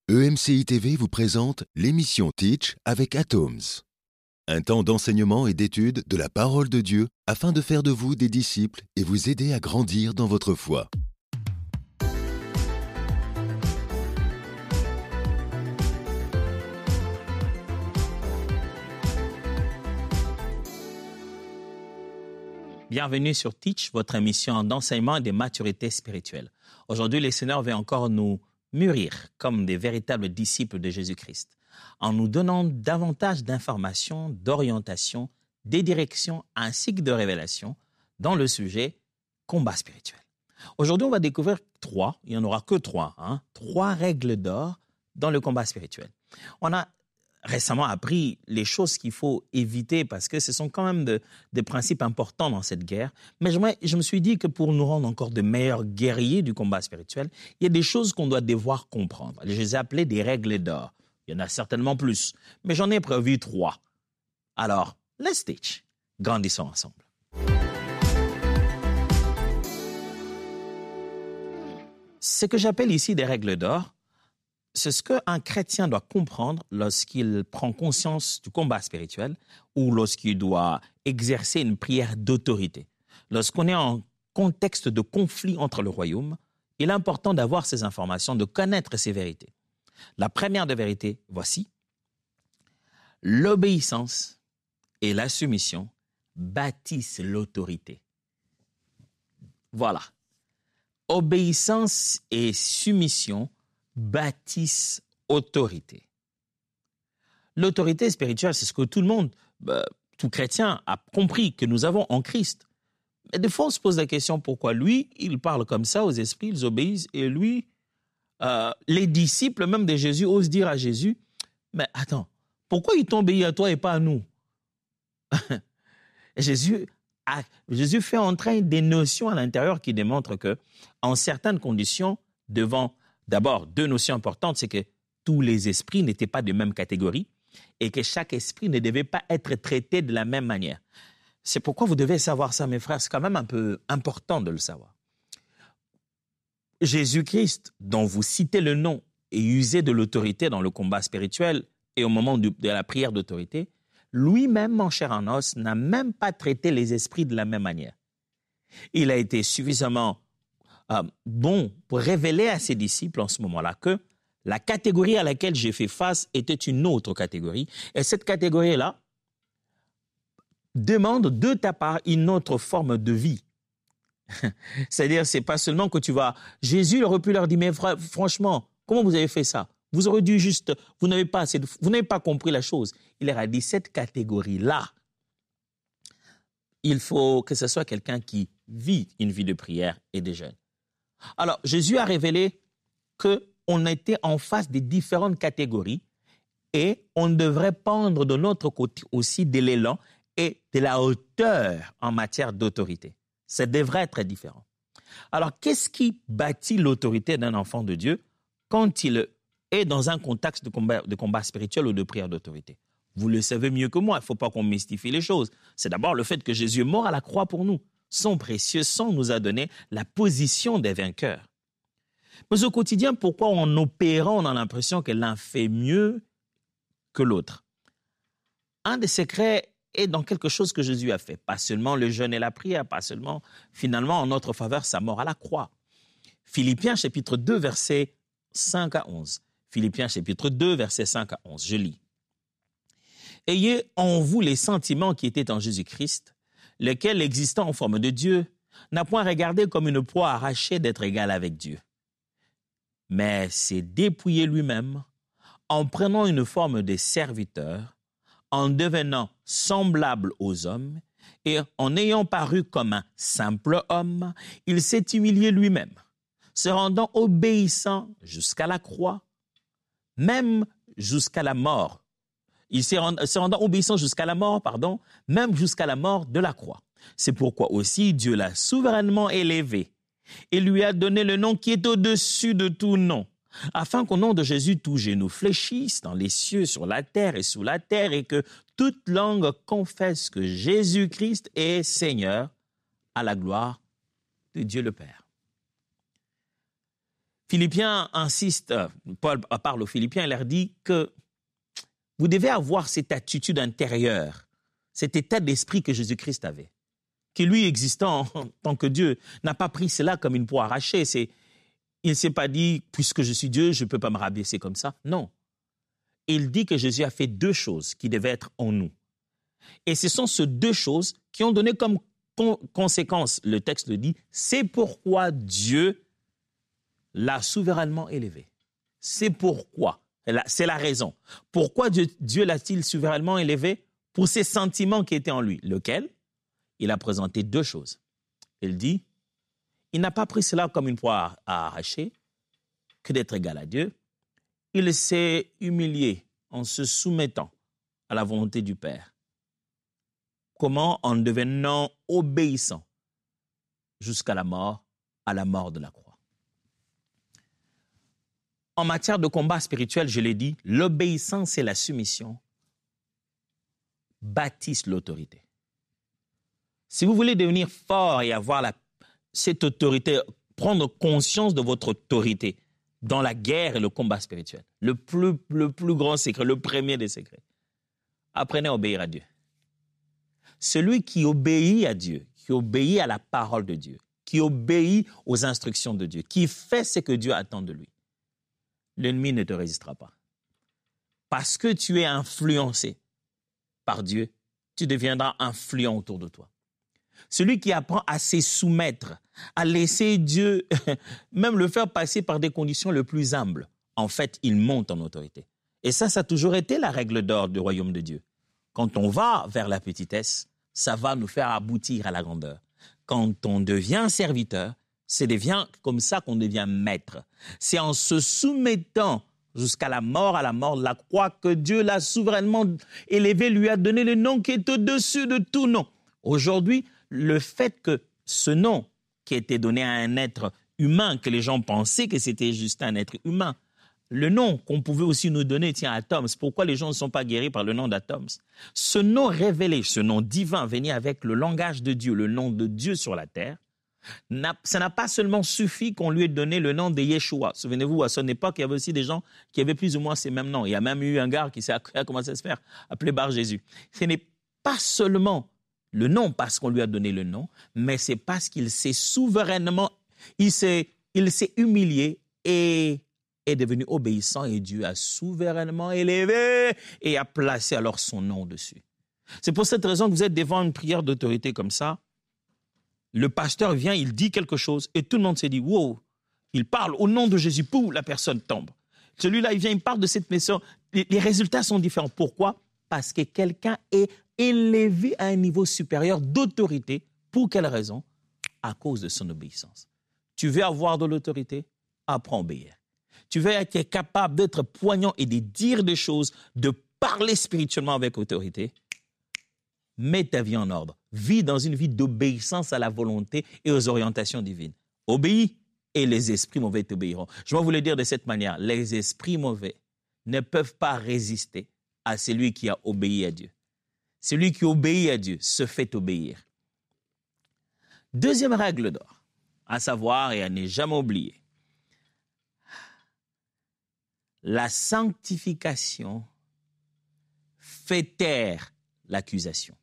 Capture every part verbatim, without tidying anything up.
E M C I T V vous présente l'émission Teach avec Atoms. Un temps d'enseignement et d'étude de la parole de Dieu afin de faire de vous des disciples et vous aider à grandir dans votre foi. Bienvenue sur Teach, votre émission d'enseignement et de maturité spirituelle. Aujourd'hui, le Seigneur veut encore nous mûrir comme des véritables disciples de Jésus-Christ, en nous donnant davantage d'informations, d'orientation, des directions ainsi que de révélations dans le sujet combat spirituel. Aujourd'hui, on va découvrir trois, il n'y en aura que trois, hein, trois règles d'or dans le combat spirituel. On a récemment appris les choses qu'il faut éviter parce que ce sont quand même de, des principes importants dans cette guerre. Mais je, je me suis dit que pour nous rendre encore de meilleurs guerriers du combat spirituel, il y a des choses qu'on doit devoir comprendre. Je les ai appelées des règles d'or. Il y en a certainement plus, mais j'en ai prévu trois. Alors, let's teach. Grandissons ensemble. Ce que j'appelle ici des règles d'or, c'est ce qu'un chrétien doit comprendre lorsqu'il prend conscience du combat spirituel ou lorsqu'il doit exercer une prière d'autorité. Lorsqu'on est en contexte de conflit entre le royaume, il est important d'avoir ces informations, de connaître ces vérités. La première des vérités, voici. L'obéissance et la soumission bâtissent l'autorité. Voilà. Obéissance et soumission bâtissent autorité. L'autorité spirituelle, c'est ce que tout le monde, bah, tout chrétien a compris que nous avons en Christ. Mais des fois, on se pose la question, pourquoi lui, il parle comme ça aux esprits, ils obéissent, et lui, euh, les disciples même de Jésus osent dire à Jésus, mais attends, pourquoi ils t'obéissent à toi et pas à nous? Jésus, a, Jésus fait entrer des notions à l'intérieur qui démontrent que, en certaines conditions, devant D'abord, deux notions importantes, c'est que tous les esprits n'étaient pas de même catégorie et que chaque esprit ne devait pas être traité de la même manière. C'est pourquoi vous devez savoir ça, mes frères. C'est quand même un peu important de le savoir. Jésus-Christ, dont vous citez le nom et usez de l'autorité dans le combat spirituel et au moment de, de la prière d'autorité, lui-même, en chair en os, n'a même pas traité les esprits de la même manière. Il a été suffisamment Euh, bon pour révéler à ses disciples en ce moment-là que la catégorie à laquelle j'ai fait face était une autre catégorie. Et cette catégorie-là demande de ta part une autre forme de vie. C'est-à-dire, c'est pas seulement que tu vas... Jésus aurait pu leur dire, mais fr- franchement, comment vous avez fait ça? Vous aurez dû juste... Vous n'avez pas, assez de... vous n'avez pas compris la chose. Il leur a dit, cette catégorie-là, il faut que ce soit quelqu'un qui vit une vie de prière et de jeûne. Alors, Jésus a révélé qu'on était en face des différentes catégories et on devrait prendre de notre côté aussi de l'élan et de la hauteur en matière d'autorité. Ça devrait être différent. Alors, qu'est-ce qui bâtit l'autorité d'un enfant de Dieu quand il est dans un contexte de combat, de combat spirituel ou de prière d'autorité? Vous le savez mieux que moi, il ne faut pas qu'on mystifie les choses. C'est d'abord le fait que Jésus est mort à la croix pour nous. Son précieux sang nous a donné la position des vainqueurs. Mais au quotidien, pourquoi en opérant, on a l'impression que l'un fait mieux que l'autre? Un des secrets est dans quelque chose que Jésus a fait. Pas seulement le jeûne et la prière, pas seulement, finalement, en notre faveur, sa mort à la croix. Philippiens chapitre deux, versets cinq à onze. Philippiens chapitre deux, versets cinq à onze. Je lis. « Ayez en vous les sentiments qui étaient en Jésus-Christ, lequel, existant en forme de Dieu, n'a point regardé comme une proie arrachée d'être égal avec Dieu, mais s'est dépouillé lui-même en prenant une forme de serviteur, en devenant semblable aux hommes, et en ayant paru comme un simple homme, il s'est humilié lui-même, se rendant obéissant jusqu'à la croix, même jusqu'à la mort. Il s'est rend, se rendant obéissant jusqu'à la mort, pardon, même jusqu'à la mort de la croix. C'est pourquoi aussi Dieu l'a souverainement élevé et lui a donné le nom qui est au-dessus de tout nom, afin qu'au nom de Jésus, tout genou fléchisse dans les cieux, sur la terre et sous la terre, et que toute langue confesse que Jésus-Christ est Seigneur, à la gloire de Dieu le Père. Philippiens insiste, Paul parle aux Philippiens, il leur dit que vous devez avoir cette attitude intérieure, cet état d'esprit que Jésus-Christ avait, qui lui, existant en tant que Dieu, n'a pas pris cela comme une proie arrachée. C'est, il ne s'est pas dit, puisque je suis Dieu, je ne peux pas me rabaisser comme ça. Non. Il dit que Jésus a fait deux choses qui devaient être en nous. Et ce sont ces deux choses qui ont donné comme con- conséquence, le texte le dit, c'est pourquoi Dieu l'a souverainement élevé. C'est pourquoi, c'est la raison. Pourquoi Dieu, Dieu l'a-t-il souverainement élevé? Pour ses sentiments qui étaient en lui. Lequel? Il a présenté deux choses. Il dit, il n'a pas pris cela comme une proie à arracher, que d'être égal à Dieu. Il s'est humilié en se soumettant à la volonté du Père. Comment? En devenant obéissant jusqu'à la mort, à la mort de la croix. En matière de combat spirituel, je l'ai dit, l'obéissance et la soumission bâtissent l'autorité. Si vous voulez devenir fort et avoir la, cette autorité, prendre conscience de votre autorité dans la guerre et le combat spirituel, le plus, le plus grand secret, le premier des secrets, apprenez à obéir à Dieu. Celui qui obéit à Dieu, qui obéit à la parole de Dieu, qui obéit aux instructions de Dieu, qui fait ce que Dieu attend de lui, l'ennemi ne te résistera pas. Parce que tu es influencé par Dieu, tu deviendras influent autour de toi. Celui qui apprend à se soumettre, à laisser Dieu, même le faire passer par des conditions les plus humbles, en fait, il monte en autorité. Et ça, ça a toujours été la règle d'or du royaume de Dieu. Quand on va vers la petitesse, ça va nous faire aboutir à la grandeur. Quand on devient serviteur, c'est devient comme ça qu'on devient maître. C'est en se soumettant jusqu'à la mort, à la mort de la croix, que Dieu l'a souverainement élevé, lui a donné le nom qui est au-dessus de tout nom. Aujourd'hui, le fait que ce nom qui a été donné à un être humain, que les gens pensaient que c'était juste un être humain, le nom qu'on pouvait aussi nous donner, tiens, Atoms, pourquoi les gens ne sont pas guéris par le nom d'Atoms? Ce nom révélé, ce nom divin, venu avec le langage de Dieu, le nom de Dieu sur la terre, n'a, ça n'a pas seulement suffi qu'on lui ait donné le nom de Yeshua. Souvenez-vous, à son époque, il y avait aussi des gens qui avaient plus ou moins ces mêmes noms. Il y a même eu un gars qui s'est, a commencé à se faire appeler Bar Jésus. Ce n'est pas seulement le nom parce qu'on lui a donné le nom, mais c'est parce qu'il s'est souverainement, il s'est, il s'est humilié et est devenu obéissant et Dieu a souverainement élevé et a placé alors son nom dessus. C'est pour cette raison que vous êtes devant une prière d'autorité comme ça. Le pasteur vient, il dit quelque chose et tout le monde s'est dit « Wow !» Il parle au nom de Jésus, pouf, la personne tombe. Celui-là, il vient, il parle de cette mission. Les, les résultats sont différents. Pourquoi? Parce que quelqu'un est élevé à un niveau supérieur d'autorité. Pour quelle raison? À cause de son obéissance. Tu veux avoir de l'autorité? Apprends à obéir. Tu veux être capable d'être poignant et de dire des choses, de parler spirituellement avec autorité? Mets ta vie en ordre. Vis dans une vie d'obéissance à la volonté et aux orientations divines. Obéis et les esprits mauvais t'obéiront. Je vais vous le dire de cette manière. Les esprits mauvais ne peuvent pas résister à celui qui a obéi à Dieu. Celui qui obéit à Dieu se fait obéir. Deuxième règle d'or, à savoir et à ne jamais oublier. La sanctification fait taire l'accusation.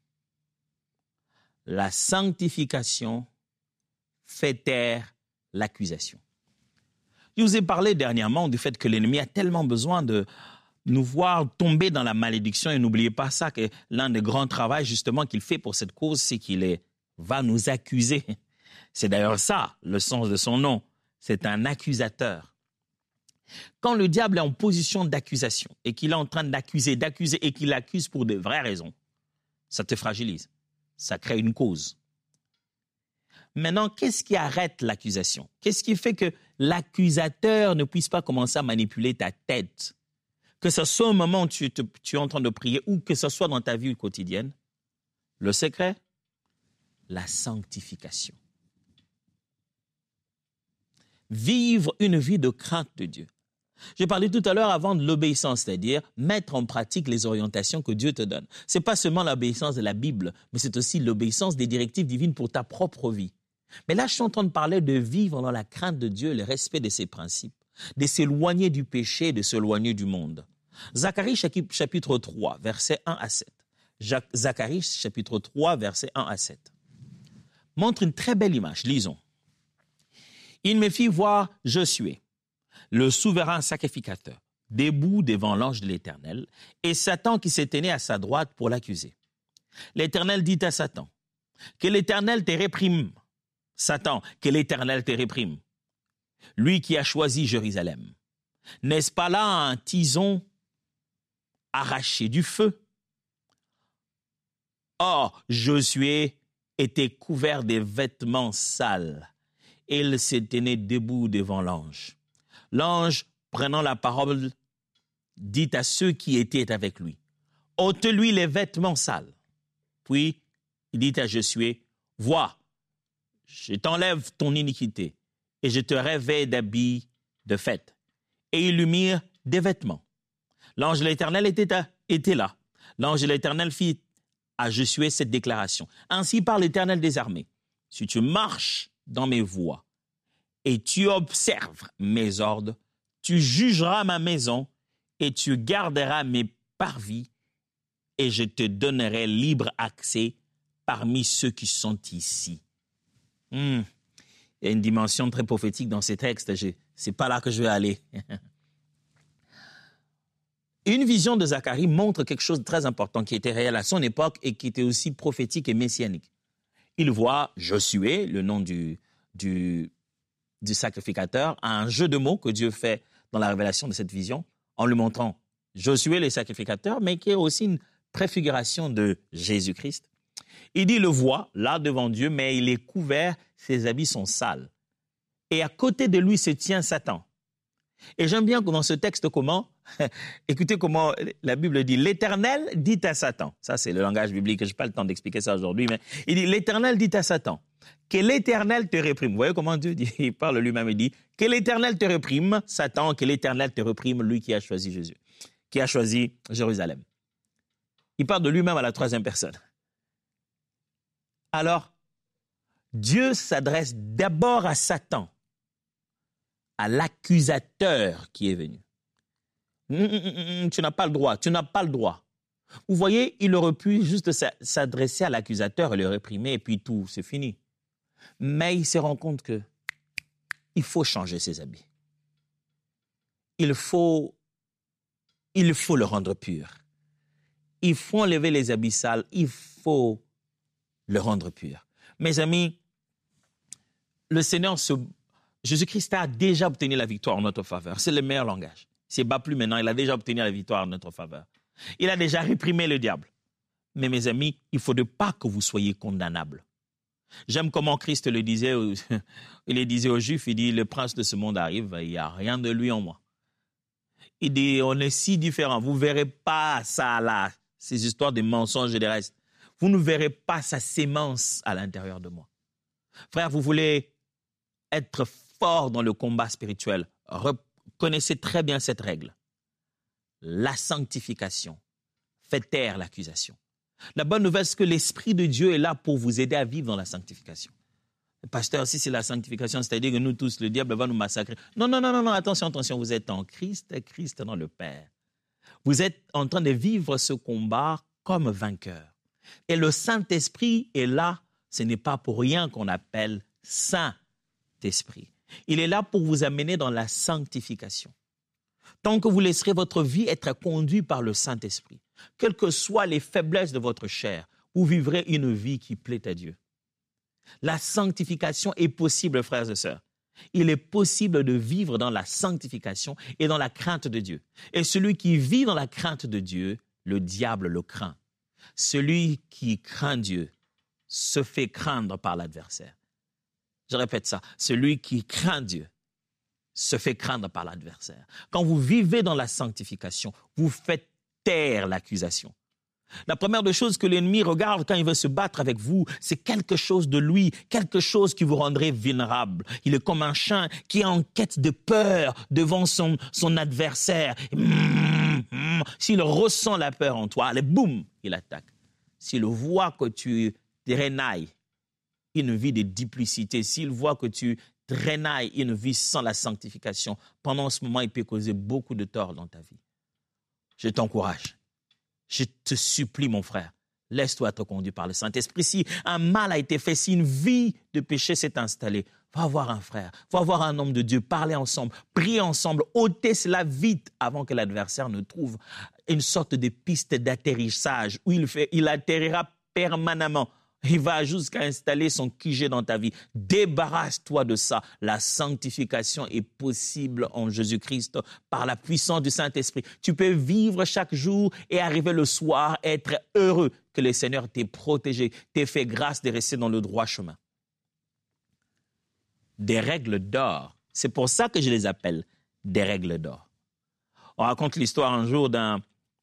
La sanctification fait taire l'accusation. Je vous ai parlé dernièrement du fait que l'ennemi a tellement besoin de nous voir tomber dans la malédiction et n'oubliez pas ça, que l'un des grands travaux justement qu'il fait pour cette cause, c'est qu'il est, va nous accuser. C'est d'ailleurs ça, le sens de son nom. C'est un accusateur. Quand le diable est en position d'accusation et qu'il est en train d'accuser, d'accuser et qu'il accuse pour de vraies raisons, ça te fragilise. Ça crée une cause. Maintenant, qu'est-ce qui arrête l'accusation? Qu'est-ce qui fait que l'accusateur ne puisse pas commencer à manipuler ta tête? Que ce soit au moment où tu, te, tu es en train de prier ou que ce soit dans ta vie quotidienne. Le secret? La sanctification. Vivre une vie de crainte de Dieu. J'ai parlé tout à l'heure avant de l'obéissance, c'est-à-dire mettre en pratique les orientations que Dieu te donne. Ce n'est pas seulement l'obéissance de la Bible, mais c'est aussi l'obéissance des directives divines pour ta propre vie. Mais là, je suis en train de parler de vivre dans la crainte de Dieu, le respect de ses principes, de s'éloigner du péché, de s'éloigner du monde. Zacharie chapitre trois, versets un à sept. Zacharie chapitre trois, versets un à sept. Montre une très belle image. Lisons. Il me fit voir Josué, le souverain sacrificateur, debout devant l'ange de l'Éternel, et Satan qui se tenait à sa droite pour l'accuser. L'Éternel dit à Satan, « Que l'Éternel te réprime. Satan, que l'Éternel te réprime. Lui qui a choisi Jérusalem. N'est-ce pas là un tison arraché du feu? Or, Josué était couvert des vêtements sales. Et il se tenait debout devant l'ange. L'ange, prenant la parole, dit à ceux qui étaient avec lui, « Ôte-lui les vêtements sales. » Puis, il dit à Josué, « Vois, je t'enlève ton iniquité, et je te revêts d'habits de fête. » Et ils lui mirent des vêtements. L'ange de l'Éternel était, à, était là. L'ange de l'Éternel fit à Josué cette déclaration. « Ainsi parle l'Éternel des armées. Si tu marches dans mes voies, et tu observes mes ordres, tu jugeras ma maison, et tu garderas mes parvis, et je te donnerai libre accès parmi ceux qui sont ici. Hmm. » Il y a une dimension très prophétique dans ces textes, ce n'est pas là que je vais aller. Une vision de Zacharie montre quelque chose de très important qui était réel à son époque et qui était aussi prophétique et messianique. Il voit Josué, le nom du, du, du sacrificateur, un jeu de mots que Dieu fait dans la révélation de cette vision, en lui montrant Josué le sacrificateur, mais qui est aussi une préfiguration de Jésus-Christ. Il dit, le voit là devant Dieu, mais il est couvert, ses habits sont sales. Et à côté de lui se tient Satan. Et j'aime bien dans ce texte comment, écoutez comment la Bible dit, l'Éternel dit à Satan, ça c'est le langage biblique, je n'ai pas le temps d'expliquer ça aujourd'hui, mais il dit, l'Éternel dit à Satan, que l'Éternel te réprime. Vous voyez comment Dieu dit, il parle lui-même et dit, que l'Éternel te réprime, Satan, que l'Éternel te réprime, lui qui a choisi Jésus, qui a choisi Jérusalem. Il parle de lui-même à la troisième personne. Alors, Dieu s'adresse d'abord à Satan, à l'accusateur qui est venu. Hum, hum, hum, tu n'as pas le droit, tu n'as pas le droit. Vous voyez, il aurait pu juste s'adresser à l'accusateur et le réprimer et puis tout, c'est fini. Mais il se rend compte que il faut changer ses habits. Il faut, il faut le rendre pur. Il faut enlever les habits sales, il faut le rendre pur. Mes amis, le Seigneur, se... Jésus-Christ a déjà obtenu la victoire en notre faveur. C'est le meilleur langage. Il ne se bat plus maintenant, il a déjà obtenu la victoire en notre faveur. Il a déjà réprimé le diable. Mais mes amis, il ne faudrait pas que vous soyez condamnables. J'aime comment Christ le disait, il le disait aux Juifs, il dit, le prince de ce monde arrive, il n'y a rien de lui en moi. Il dit, on est si différents, vous ne verrez pas ça là, ces histoires de mensonges et de reste. Vous ne verrez pas sa sémence à l'intérieur de moi. Frère, vous voulez être fort dans le combat spirituel, reconnaissez très bien cette règle. La sanctification fait taire l'accusation. La bonne nouvelle, c'est que l'Esprit de Dieu est là pour vous aider à vivre dans la sanctification. Le pasteur, si c'est la sanctification, c'est-à-dire que nous tous, le diable va nous massacrer. Non, non, non, non, non, attention, attention, vous êtes en Christ, Christ dans le Père. Vous êtes en train de vivre ce combat comme vainqueur. Et le Saint-Esprit est là, ce n'est pas pour rien qu'on appelle Saint-Esprit. Il est là pour vous amener dans la sanctification. Tant que vous laisserez votre vie être conduite par le Saint-Esprit, quelles que soient les faiblesses de votre chair, vous vivrez une vie qui plaît à Dieu. La sanctification est possible, frères et sœurs. Il est possible de vivre dans la sanctification et dans la crainte de Dieu. Et celui qui vit dans la crainte de Dieu, le diable le craint. Celui qui craint Dieu se fait craindre par l'adversaire. Je répète ça. Celui qui craint Dieu se fait craindre par l'adversaire. Quand vous vivez dans la sanctification, vous faites taire l'accusation. La première des choses que l'ennemi regarde quand il veut se battre avec vous, c'est quelque chose de lui, quelque chose qui vous rendrait vulnérable. Il est comme un chien qui est en quête de peur devant son, son adversaire. Mmh, mmh. S'il ressent la peur en toi, allez, boum, il attaque. S'il voit que tu te renailles, une vie de duplicité, s'il voit que tu traînailles une vie sans la sanctification, pendant ce moment, il peut causer beaucoup de tort dans ta vie. Je t'encourage. Je te supplie, mon frère, laisse-toi être conduit par le Saint-Esprit. Si un mal a été fait, si une vie de péché s'est installée, va voir un frère, va voir un homme de Dieu, parler ensemble, prier ensemble, ôter cela vite avant que l'adversaire ne trouve une sorte de piste d'atterrissage où il, fait, il atterrira permanemment. Il va jusqu'à installer son Q G dans ta vie. Débarrasse-toi de ça. La sanctification est possible en Jésus-Christ par la puissance du Saint-Esprit. Tu peux vivre chaque jour et arriver le soir, être heureux que le Seigneur t'ait protégé, t'ait fait grâce de rester dans le droit chemin. Des règles d'or. C'est pour ça que je les appelle des règles d'or. On raconte l'histoire un jour d'un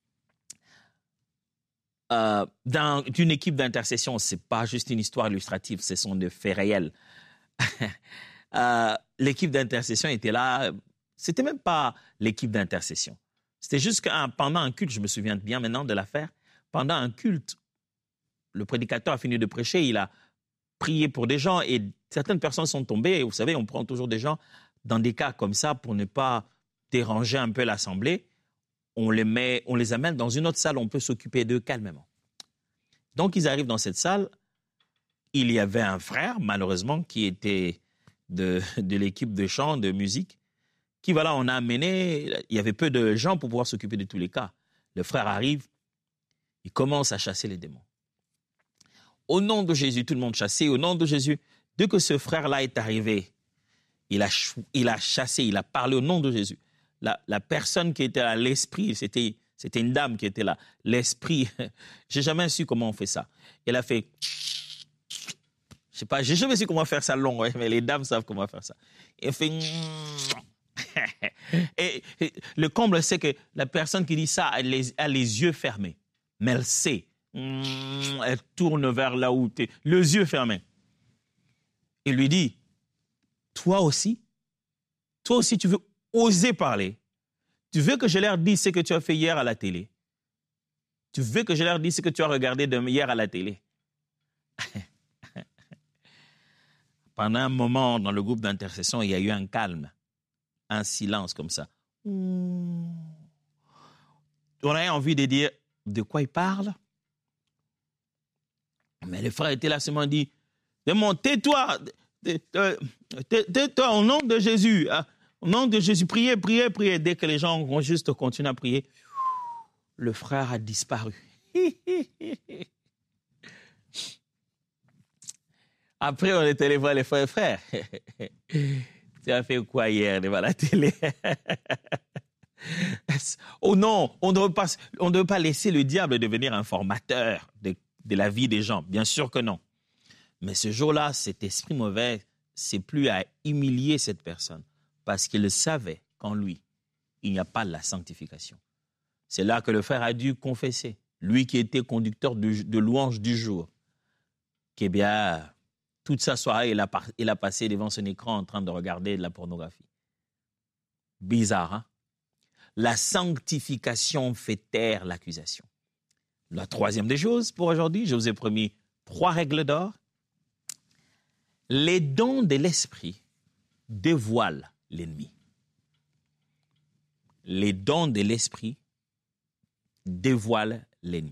Euh, dans, d'une équipe d'intercession. Ce n'est pas juste une histoire illustrative, ce sont des faits réels. euh, l'équipe d'intercession était là. Ce n'était même pas l'équipe d'intercession. C'était juste que pendant un culte, je me souviens bien maintenant de l'affaire, pendant un culte, le prédicateur a fini de prêcher, il a prié pour des gens et certaines personnes sont tombées. Et vous savez, on prend toujours des gens dans des cas comme ça pour ne pas déranger un peu l'assemblée. On les, met, on les amène dans une autre salle, on peut s'occuper d'eux calmement. Donc, ils arrivent dans cette salle. Il y avait un frère, malheureusement, qui était de, de l'équipe de chant, de musique, qui, voilà, on a amené. Il y avait peu de gens pour pouvoir s'occuper de tous les cas. Le frère arrive, il commence à chasser les démons. Au nom de Jésus, tout le monde chassé. Au nom de Jésus, dès que ce frère-là est arrivé, il a, il a chassé, il a parlé au nom de Jésus. La, la personne qui était à l'esprit, c'était, c'était une dame qui était là. L'esprit, j'ai jamais su comment on fait ça. Elle a fait, je sais pas, j'ai jamais su comment faire ça long, ouais, mais les dames savent comment faire ça. Elle fait, et, et le comble, c'est que la personne qui dit ça a les, a les yeux fermés, mais elle sait. Elle tourne vers là où tu es, les yeux fermés. Il lui dit, toi aussi, toi aussi tu veux oser parler. Tu veux que je leur dise ce que tu as fait hier à la télé. Tu veux que je leur dise ce que tu as regardé de hier à la télé. Pendant un moment, dans le groupe d'intercession, il y a eu un calme, un silence comme ça. On a envie de dire, de quoi il parle? Mais le frère était là, seulement dit, tais-toi, tais-toi au nom de Jésus. Au nom de Jésus, priez, priez, priez. Dès que les gens vont juste continuer à prier, le frère a disparu. Après, on est allé voir les frères et frères. Tu as fait quoi hier devant la télé? Oh non, on ne pas, on ne doit pas laisser le diable devenir un formateur de, de la vie des gens. Bien sûr que non. Mais ce jour-là, cet esprit mauvais, c'est plus à humilier cette personne. Parce qu'il savait qu'en lui, il n'y a pas la sanctification. C'est là que le frère a dû confesser, lui qui était conducteur de, de louange du jour, qu'eh bien, toute sa soirée, il a, il a passé devant son écran en train de regarder de la pornographie. Bizarre, hein? La sanctification fait taire l'accusation. La troisième des choses pour aujourd'hui, je vous ai promis trois règles d'or. Les dons de l'esprit dévoilent l'ennemi. Les dons de l'esprit dévoilent l'ennemi.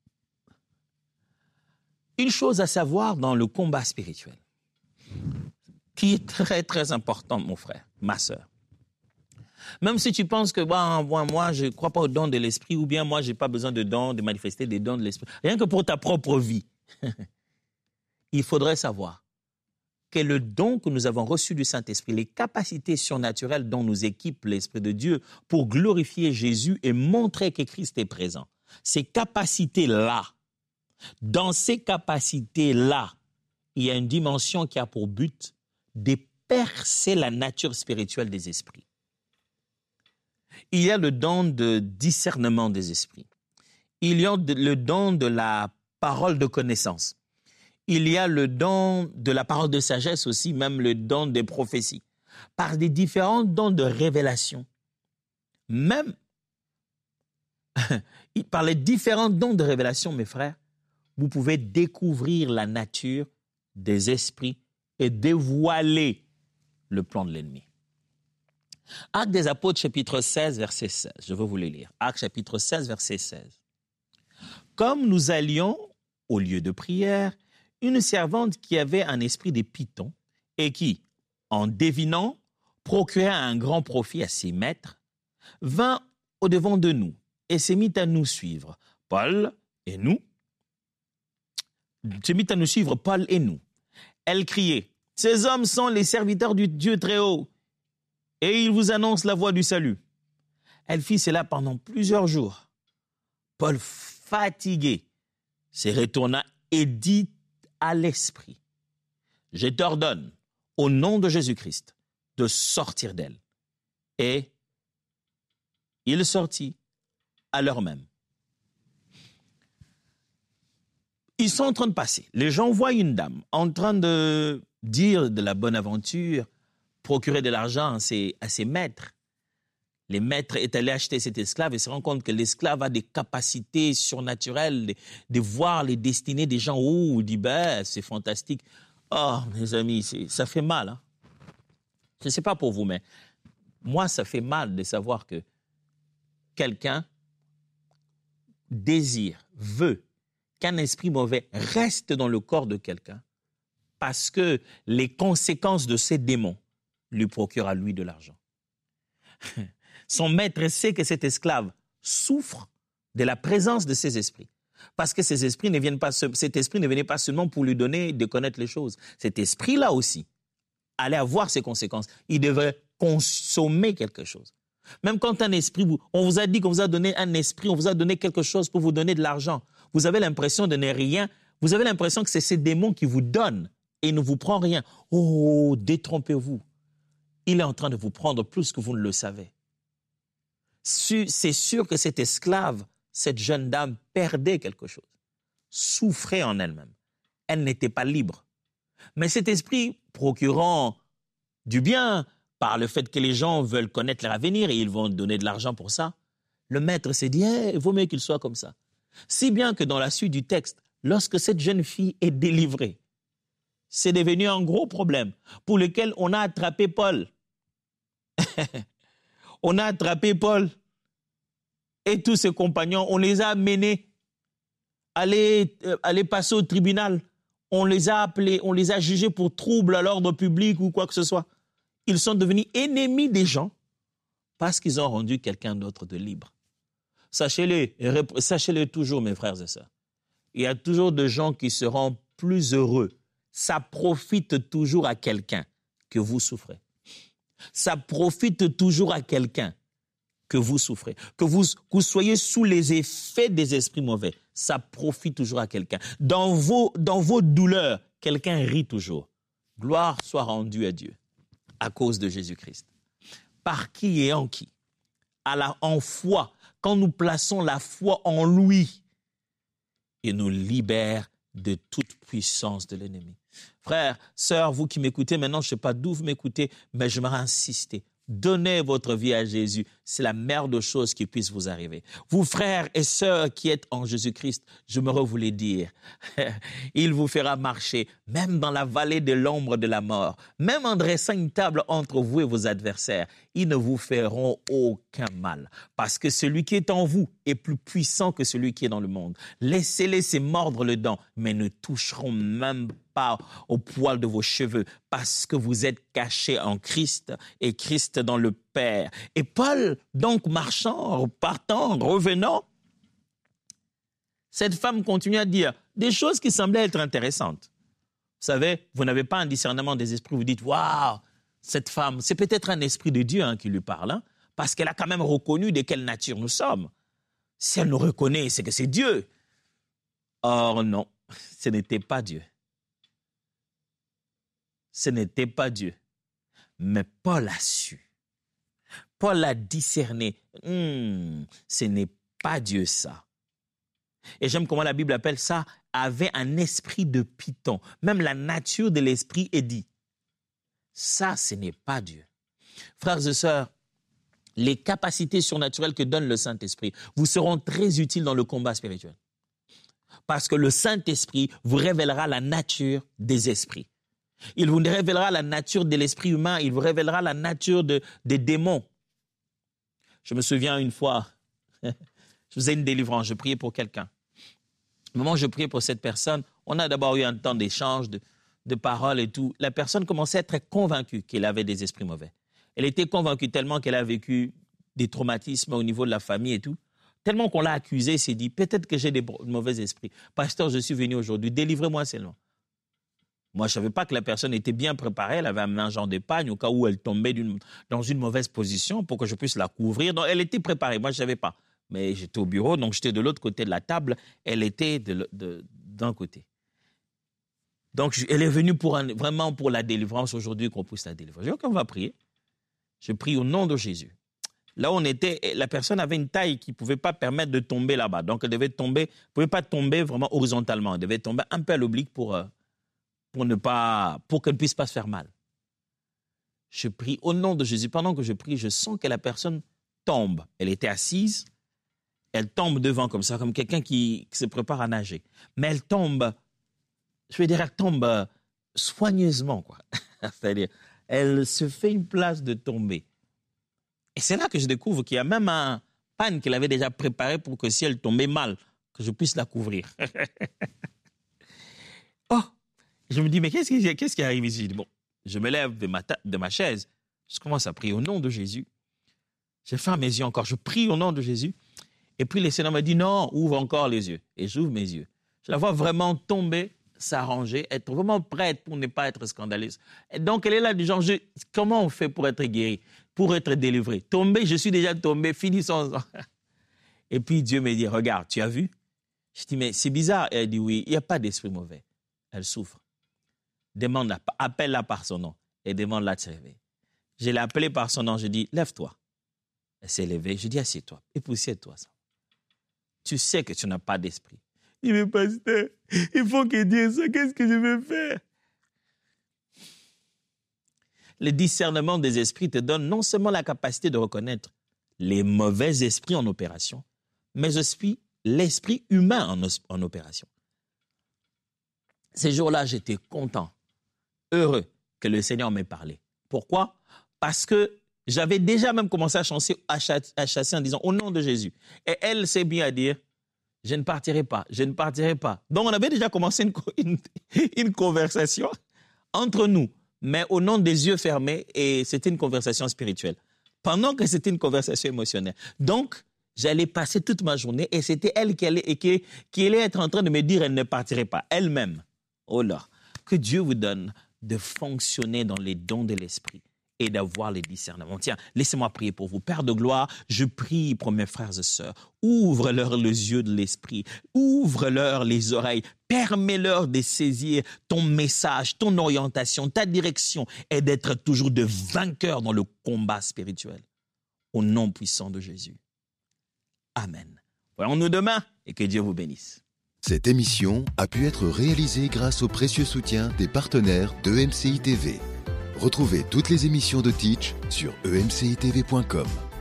Une chose à savoir dans le combat spirituel, qui est très très important, mon frère, ma sœur. Même si tu penses que bon, moi, moi je ne crois pas aux dons de l'esprit, ou bien moi je n'ai pas besoin de dons, de manifester des dons de l'esprit, rien que pour ta propre vie, il faudrait savoir que le don que nous avons reçu du Saint-Esprit, les capacités surnaturelles dont nous équipe l'Esprit de Dieu pour glorifier Jésus et montrer que Christ est présent. Ces capacités-là, dans ces capacités-là, il y a une dimension qui a pour but de percer la nature spirituelle des esprits. Il y a le don de discernement des esprits. Il y a le don de la parole de connaissance. Il y a le don de la parole de sagesse aussi, même le don des prophéties. Par des différents dons de révélation. Même par les différents dons de révélation, mes frères, vous pouvez découvrir la nature des esprits et dévoiler le plan de l'ennemi. Actes des Apôtres, chapitre seize, verset seize. Je veux vous le lire. Actes, chapitre seize, verset seize. Comme nous allions au lieu de prière, une servante qui avait un esprit de python et qui, en devinant, procurait un grand profit à ses maîtres, vint au-devant de nous et se mit à nous suivre. Paul et nous, se mit à nous suivre, Paul et nous. Elle criait, « Ces hommes sont les serviteurs du Dieu très haut, et ils vous annoncent la voie du salut. » Elle fit cela pendant plusieurs jours. Paul, fatigué, se retourna et dit à l'esprit, « Je t'ordonne, au nom de Jésus-Christ, de sortir d'elle. » Et il sortit à l'heure même. Ils sont en train de passer. Les gens voient une dame en train de dire de la bonne aventure, procurer de l'argent à ses, à ses maîtres. Les maîtres est allé acheter cet esclave et se rend compte que l'esclave a des capacités surnaturelles de, de voir les destinées des gens. Oh, il dit, ben, c'est fantastique. Oh, mes amis, c'est, ça fait mal. Hein? Je ne sais pas pour vous, mais moi, ça fait mal de savoir que quelqu'un désire, veut qu'un esprit mauvais reste dans le corps de quelqu'un parce que les conséquences de ces démons lui procurent à lui de l'argent. Son maître sait que cet esclave souffre de la présence de ces esprits. Parce que ces esprits ne viennent pas, cet esprit ne venait pas seulement pour lui donner de connaître les choses. Cet esprit-là aussi allait avoir ses conséquences. Il devait consommer quelque chose. Même quand un esprit, on vous a dit qu'on vous a donné un esprit, on vous a donné quelque chose pour vous donner de l'argent. Vous avez l'impression de ne rien. Vous avez l'impression que c'est ces démons qui vous donnent et ne vous prend rien. Oh, détrompez-vous. Il est en train de vous prendre plus que vous ne le savez. C'est sûr que cet esclave, cette jeune dame, perdait quelque chose, souffrait en elle-même. Elle n'était pas libre. Mais cet esprit procurant du bien par le fait que les gens veulent connaître leur avenir et ils vont donner de l'argent pour ça, le maître s'est dit, hey, il vaut mieux qu'il soit comme ça. Si bien que dans la suite du texte, lorsque cette jeune fille est délivrée, c'est devenu un gros problème pour lequel on a attrapé Paul. On a attrapé Paul et tous ses compagnons, on les a amenés à aller, euh, aller passer au tribunal. On les a appelés, on les a jugés pour trouble à l'ordre public ou quoi que ce soit. Ils sont devenus ennemis des gens parce qu'ils ont rendu quelqu'un d'autre de libre. Sachez-le, sachez-le toujours, mes frères et sœurs. Il y a toujours des gens qui seront plus heureux. Ça profite toujours à quelqu'un que vous souffrez. Ça profite toujours à quelqu'un que vous souffrez. Que vous, que vous soyez sous les effets des esprits mauvais, ça profite toujours à quelqu'un. Dans vos, dans vos douleurs, quelqu'un rit toujours. Gloire soit rendue à Dieu à cause de Jésus-Christ. Par qui et en qui? À la, en foi, quand nous plaçons la foi en lui, il nous libère de toute puissance de l'ennemi. Frères, sœurs, vous qui m'écoutez maintenant, je ne sais pas d'où vous m'écoutez, mais je m'aurais insisté. Donnez votre vie à Jésus. C'est la meilleure des choses qui puisse vous arriver. Vous, frères et sœurs qui êtes en Jésus-Christ, je me voulais dire, il vous fera marcher, même dans la vallée de l'ombre de la mort, même en dressant une table entre vous et vos adversaires, ils ne vous feront aucun mal. Parce que celui qui est en vous est plus puissant que celui qui est dans le monde. Laissez-les se mordre le dent, mais ne toucheront même pas au poil de vos cheveux, parce que vous êtes cachés en Christ et Christ dans le Père. Et Paul, donc marchant, partant, revenant, cette femme continue à dire des choses qui semblaient être intéressantes. Vous savez, vous n'avez pas un discernement des esprits, vous dites, waouh, cette femme, c'est peut-être un esprit de Dieu hein, qui lui parle, hein, parce qu'elle a quand même reconnu de quelle nature nous sommes. Si elle nous reconnaît, c'est que c'est Dieu. Or non, ce n'était pas Dieu. Ce n'était pas Dieu. Mais Paul a su. Paul a discerné. Hum, ce n'est pas Dieu ça. Et j'aime comment la Bible appelle ça, avait un esprit de python. Même la nature de l'esprit est dit. Ça, ce n'est pas Dieu. Frères et sœurs, les capacités surnaturelles que donne le Saint-Esprit vous seront très utiles dans le combat spirituel. Parce que le Saint-Esprit vous révélera la nature des esprits. Il vous révélera la nature de l'esprit humain. Il vous révélera la nature de, des démons. Je me souviens une fois, je faisais une délivrance, je priais pour quelqu'un. Au moment où je priais pour cette personne, on a d'abord eu un temps d'échange, de, de paroles et tout. La personne commençait à être convaincue qu'elle avait des esprits mauvais. Elle était convaincue tellement qu'elle a vécu des traumatismes au niveau de la famille et tout. Tellement qu'on l'a accusée, elle s'est dit, peut-être que j'ai des mauvais esprits. Pasteur, je suis venu aujourd'hui, délivrez-moi seulement. Moi, je ne savais pas que la personne était bien préparée. Elle avait amené un genre d'épargne au cas où elle tombait d'une, dans une mauvaise position pour que je puisse la couvrir. Donc, elle était préparée. Moi, je ne savais pas. Mais j'étais au bureau, donc j'étais de l'autre côté de la table. Elle était de, de, d'un côté. Donc, elle est venue pour un, vraiment pour la délivrance aujourd'hui, qu'on puisse la délivrer. Je dis, OK, on va prier. Je prie au nom de Jésus. Là où on était, la personne avait une taille qui ne pouvait pas permettre de tomber là-bas. Donc, elle devait tomber, elle ne pouvait pas tomber vraiment horizontalement. Elle devait tomber un peu à l'oblique pour... Euh, pour ne pas, pour qu'elle ne puisse pas se faire mal. Je prie au nom de Jésus. Pendant que je prie, je sens que la personne tombe. Elle était assise, elle tombe devant comme ça, comme quelqu'un qui, qui se prépare à nager. Mais elle tombe, je veux dire, elle tombe soigneusement, quoi. C'est-à-dire, elle se fait une place de tomber. Et c'est là que je découvre qu'il y a même un panne qu'elle avait déjà préparé pour que si elle tombait mal, que je puisse la couvrir. Oh! Je me dis, mais qu'est-ce qui, qu'est-ce qui arrive ici? Bon, je me lève de ma, ta- de ma chaise, je commence à prier au nom de Jésus. Je ferme mes yeux encore, je prie au nom de Jésus. Et puis le Seigneur me dit, non, ouvre encore les yeux. Et j'ouvre mes yeux. Je la vois vraiment tomber, s'arranger, être vraiment prête pour ne pas être scandaleuse. Et donc, elle est là du genre, je, comment on fait pour être guéri, pour être délivré? Tomber, je suis déjà tombé, finissons-en. Et puis Dieu me dit, regarde, tu as vu? Je dis, mais c'est bizarre. Elle dit, oui, il n'y a pas d'esprit mauvais. Elle souffre. Demande-la, appelle-la par son nom et demande-la de se réveiller. Je l'ai appelée par son nom, je dis, lève-toi. Elle s'est levée, je dis, assieds-toi, époussière-toi ça. Tu sais que tu n'as pas d'esprit. Il me dit, mais pasteur, il faut qu'il dise ça, qu'est-ce que je vais faire? Le discernement des esprits te donne non seulement la capacité de reconnaître les mauvais esprits en opération, mais aussi l'esprit humain en, en opération. Ces jours-là, j'étais content, heureux que le Seigneur m'ait parlé. Pourquoi? Parce que j'avais déjà même commencé à chasser, à chasser en disant « au nom de Jésus ». Et elle s'est bien à dire « je ne partirai pas, je ne partirai pas ». Donc, on avait déjà commencé une, une, une conversation entre nous, mais au nom des yeux fermés, et c'était une conversation spirituelle. Pendant que c'était une conversation émotionnelle. Donc, j'allais passer toute ma journée et c'était elle qui allait, qui, qui allait être en train de me dire « elle ne partirait pas », elle-même. Oh là, que Dieu vous donne de fonctionner dans les dons de l'esprit et d'avoir les discernements. Tiens, laissez-moi prier pour vous. Père de gloire, je prie pour mes frères et sœurs. Ouvre-leur les yeux de l'esprit. Ouvre-leur les oreilles. Permets-leur de saisir ton message, ton orientation, ta direction et d'être toujours de vainqueurs dans le combat spirituel. Au nom puissant de Jésus. Amen. Voyons-nous demain et que Dieu vous bénisse. Cette émission a pu être réalisée grâce au précieux soutien des partenaires d'E M C I T V. Retrouvez toutes les émissions de Teach sur e m c i t v point com.